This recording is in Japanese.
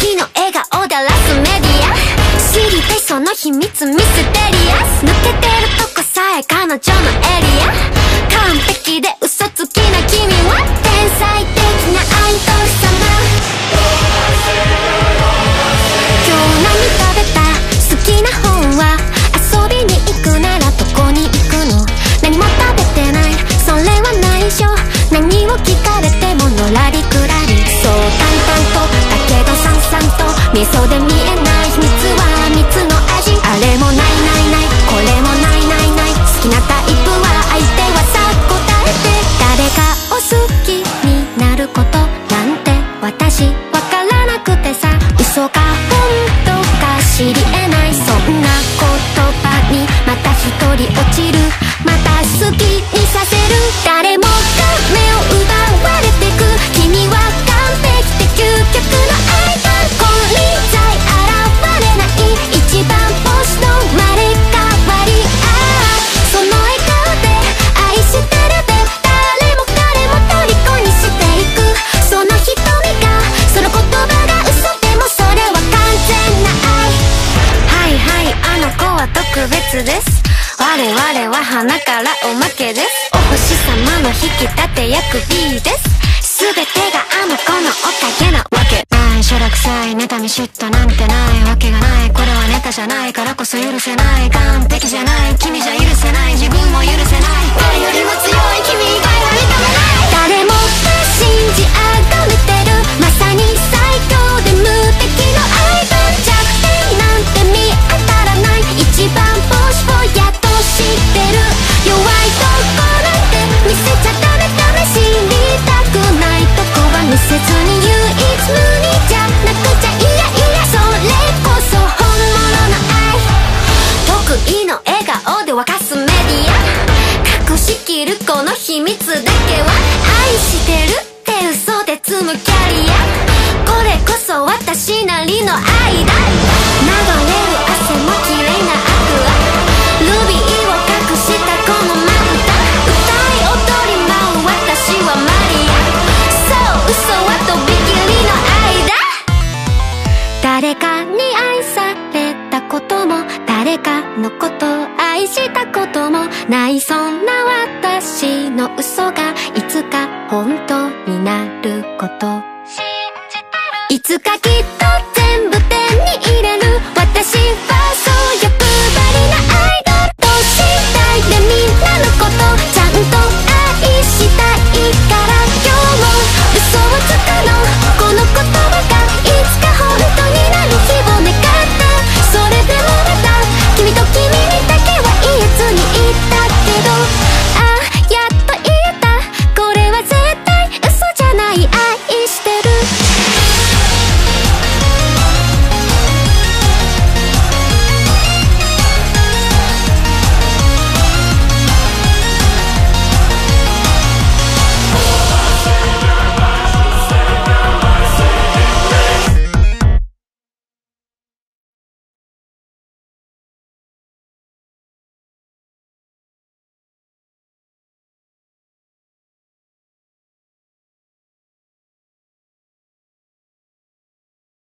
時の笑顔でラスメディア知りたいその秘密ミステリアス抜けてるとこさえ彼女のエリア完璧で嘘つきな君は天才的なアイドル様今日何食べた好きな本は遊びに行くならどこに行くの何も食べてないそれは内緒何を聞かれてものらりくらりそう淡々とだけどさんさんと味噌で見えない秘密は蜜の味あれもないないないこれもないないない好きなタイプは相手はさ答えて誰かを好きになることなんて私わからなくてさ嘘か本当か知り得ないそんな言葉にまた一人落ちるまた好きにさせる誰もが目を奪われてく君は完璧で究極のアイドル金輪際現れない一番星の生まれ変わりその笑顔で愛してるで誰も彼も虜にしていくその瞳がその言葉が嘘でもそれは完全な愛はいはいあの子は特別です我々は花からおまけですお星様の引き立て役 B です全てがあの子のおかげなわけないしょらくさい妬み嫉妬なんてないわけがないこれはネタじゃないからこそ許せない完璧じゃない君じゃ許せない自分も許せない誰よりも強い君以外は認めない誰もが信じ崇めてるまさに最強で無敵のアイドル弱点なんて見当たらない一番星をやっと知ってる弱いとこなんて見せちゃダメダメ知りたくないとこは見せずに唯一無二じゃなくちゃいやいやそれこそ本物の愛得意の笑顔で沸かすメディア隠しきるこの秘密だけは愛してるって嘘で積むキャリアこれこそ私なりの愛だ流れる汗も綺麗なアクアルビーを隠したこのまぶた歌い踊り舞う私はマリアそう嘘はとびきりの愛だ誰かに愛されたことも誰かのことを愛したこともないそんな私の嘘がいつか本当になることいつかきっ